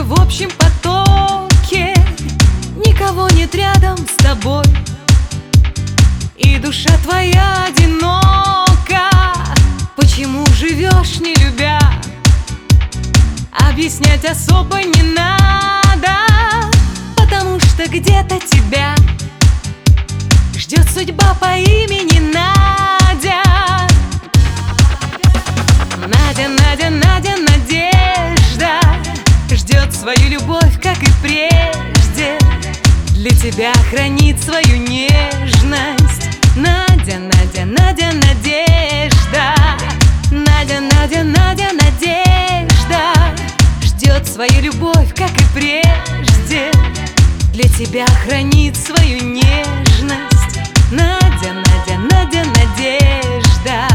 в общем потоке, никого нет рядом с тобой, и душа твоя одинока. Почему живешь, не любя? Объяснять особо не надо, потому что где-то тебя ждет судьба по имени Надя. Надя, Надя, Надя, надежда ждет свою любовь, как и прежде. Для тебя хранит свою нежность. Надя, Надя, Надя, надежда. Надя, Надя, Надя, надежда ждет свою любовь, как и прежде. Для тебя хранит свою нежность. Надя, Надя, Надя, надежда.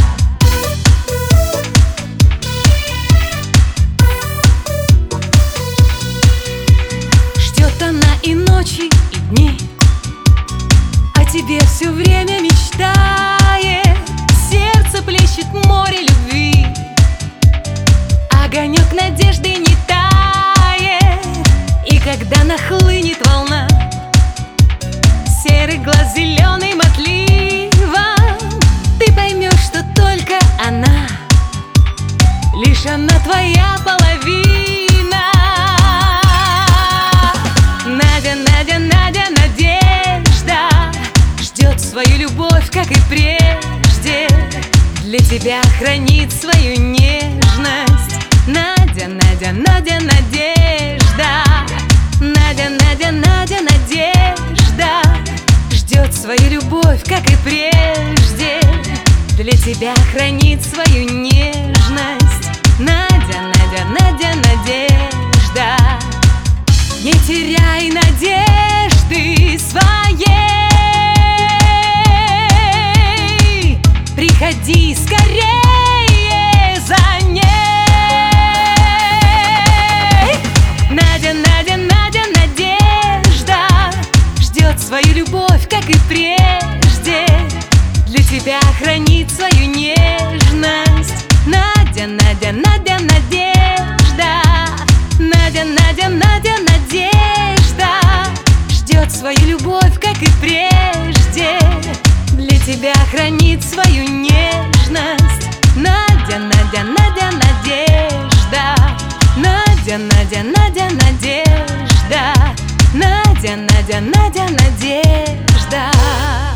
Ждет она и ночи, и дни, о тебе все время мечтает. Сердце плещет море любви, огонек надежды не тает. И когда нахлынет волна, серый глаз зеленым отливом, ты поймешь, что только она, лишь она твоя половина. Надя, Надя, Надя, надежда ждет свою любовь, как и прежде. Для тебя хранит свою нежность. Надя, Надя, Надя, надежда. Надя, Надя, Надя, надежда ждет свою любовь, как и прежде. Для тебя хранит свою нежность. Надя, Надя, Надя, надежда. Не теряй надежды своей, приходи скорее за ней. Надя, Надя, Надя, надежда ждет свою любовь, как и прежде. Для тебя хранит свою нежность. Надя, Надя, Надя, надежда. Надя, Надя, Надя, надежда ждет свою любовь, как и прежде. Для тебя хранит свою нежность. Надя, Надя, Надя, надежда. Надя, Надя, Надя, надежда. Надя, Надя, Надя, надежда.